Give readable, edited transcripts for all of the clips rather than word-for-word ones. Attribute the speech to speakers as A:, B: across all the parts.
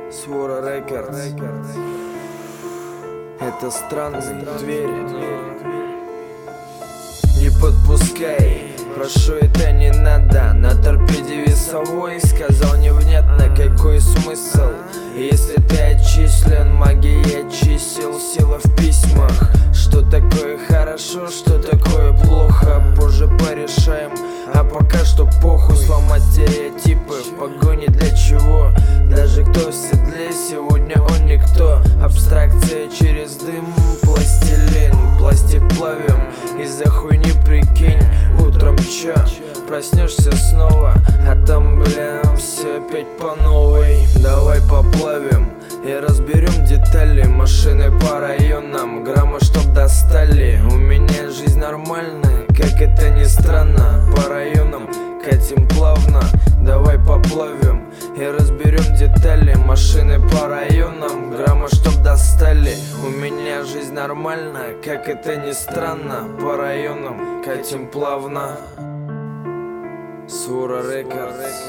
A: Свора Рекордс. Это странные двери. Не подпускай, прошу, это не надо. На торпеде весовой сказал невнятно, какой смысл, если ты отчислен. Магия чисел, сила в письмах. Что такое хорошо, что такое плохо, позже порешаем. А пока что похуй, сломать стереотипы. В погоне для чего? Даже кто в седле, сегодня он никто. Абстракция через дым, пластилин. Пластик плавим, из-за хуйни прикинь. Утром чё? Проснешься снова, а там, все опять по новой. Давай поплавим и разберем детали. Машины по районам, грамма чтоб достали. У меня жизнь нормальная, как это ни странно. По районам катим плавно. Давай поплавим и разберем детали. Машины по районам, грамма чтоб достали. У меня жизнь нормальная, как это ни странно. По районам катим плавно. Свора Рекордс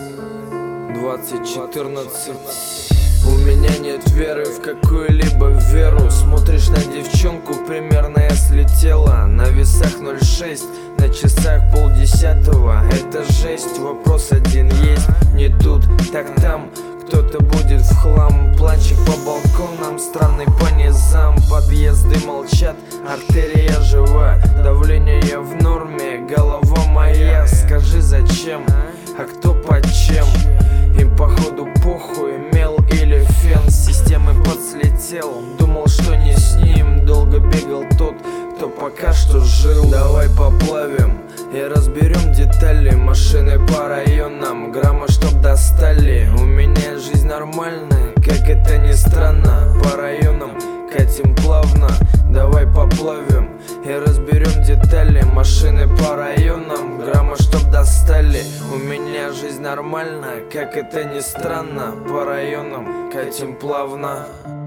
A: 2014. У меня нет веры в какую-либо веру. Смотришь на девчонку, примерно я слетела. На весах 0,6, на часах 9:30. Это жесть, вопрос один есть. Не тут, так там, кто-то будет в хлам. Планчик по балконам, странный по низам. Подъезды молчат, артерия жива. Давление я в норме, голова моя. Скажи зачем, а кто под чем? Им походу похуй, мел или фен. С системы подслетел, думал, что не с ним. Долго бегал тот, кто пока что жил. Давай поплавим и разберем детали. Машины по районам, грамма чтоб достали. У меня жизнь нормальная, как это ни странно. По районам катим плавно. Давай поплавим и разберем детали. Машины по районам, грамма чтоб достали. У меня жизнь нормальная, как это ни странно. По районам катим плавно.